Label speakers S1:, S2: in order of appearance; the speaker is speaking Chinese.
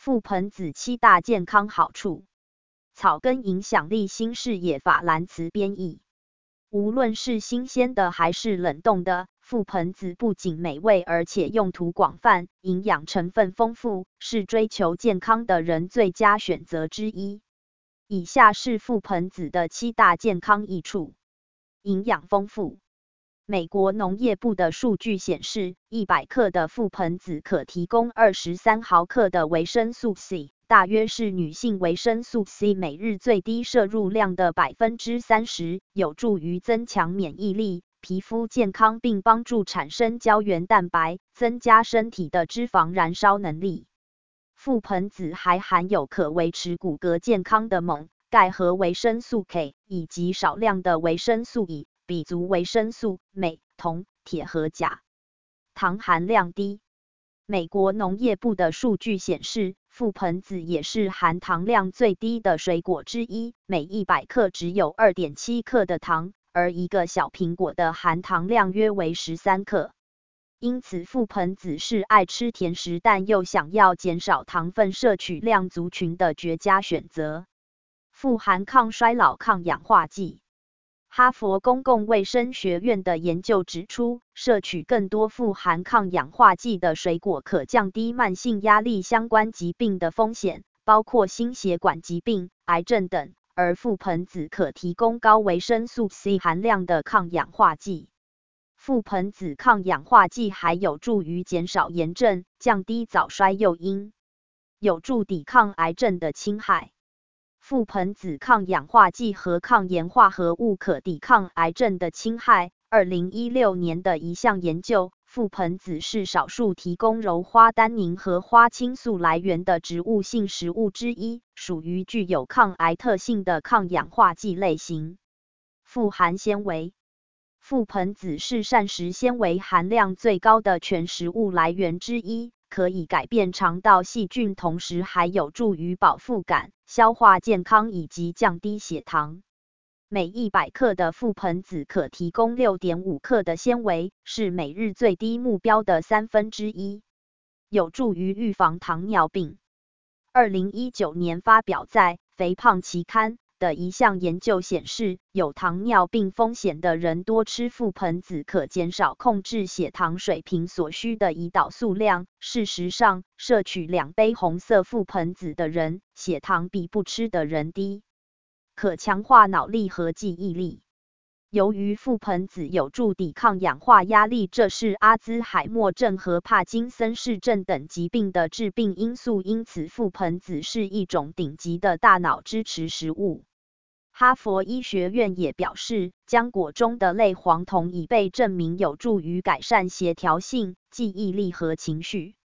S1: 覆盆子7大健康好处。草根影响力新视野法兰茨编译。无论是新鲜的还是冷冻的，覆盆子不仅美味，而且用途广泛，营养成分丰富，是追求健康的人最佳选择之一。以下是覆盆子的7大健康益处。营养丰富。美国农业部的数据显示，100克的覆盆子可提供23毫克的维生素 C， 大约是女性维生素 C 每日最低摄入量的30%，有助于增强免疫力、皮肤健康，并帮助产生胶原蛋白，增加身体的脂肪燃烧能力。覆盆子还含有可维持骨骼健康的锰、钙和维生素 K， 以及少量的维生素 E， 比如维生素、镁、铜、铁和钾。糖含量低。美国农业部的数据显示，覆盆子也是含糖量最低的水果之一，每100克只有 2.7 克的糖，而一个小苹果的含糖量约为13克。因此，覆盆子是爱吃甜食但又想要减少糖分摄取量族群的绝佳选择。富含抗衰老、抗氧化剂。哈佛公共卫生学院的研究指出，摄取更多富含抗氧化剂的水果可降低慢性压力相关疾病的风险，包括心血管疾病、癌症等，而覆盆子可提供高维生素 C 含量的抗氧化剂。覆盆子抗氧化剂还有助于减少炎症，降低早衰诱因，有助抵抗癌症的侵害。覆盆子抗氧化剂和抗炎化合物可抵抗癌症的侵害。2016年的一项研究，覆盆子是少数提供鞣花单宁和花青素来源的植物性食物之一，属于具有抗癌特性的抗氧化剂类型。富含纤维。覆盆子是膳食纤维含量最高的全食物来源之一，可以改变肠道细菌，同时还有助于饱腹感、消化健康以及降低血糖。每100克的覆盆子可提供 6.5 克的纤维，是每日最低目标的1/3，有助于预防糖尿病。2019年发表在《肥胖》期刊的一项研究显示，有糖尿病风险的人多吃覆盆子可减少控制血糖水平所需的胰岛素量。事实上，摄取2杯红色覆盆子的人，血糖比不吃的人低。可强化脑力和记忆力。由于覆盆子有助抵抗氧化压力，这是阿兹海默症和帕金森氏症等疾病的致病因素，因此覆盆子是一种顶级的大脑支持食物。哈佛医学院也表示，浆果中的类黄酮已被证明有助于改善协调性、记忆力和情绪。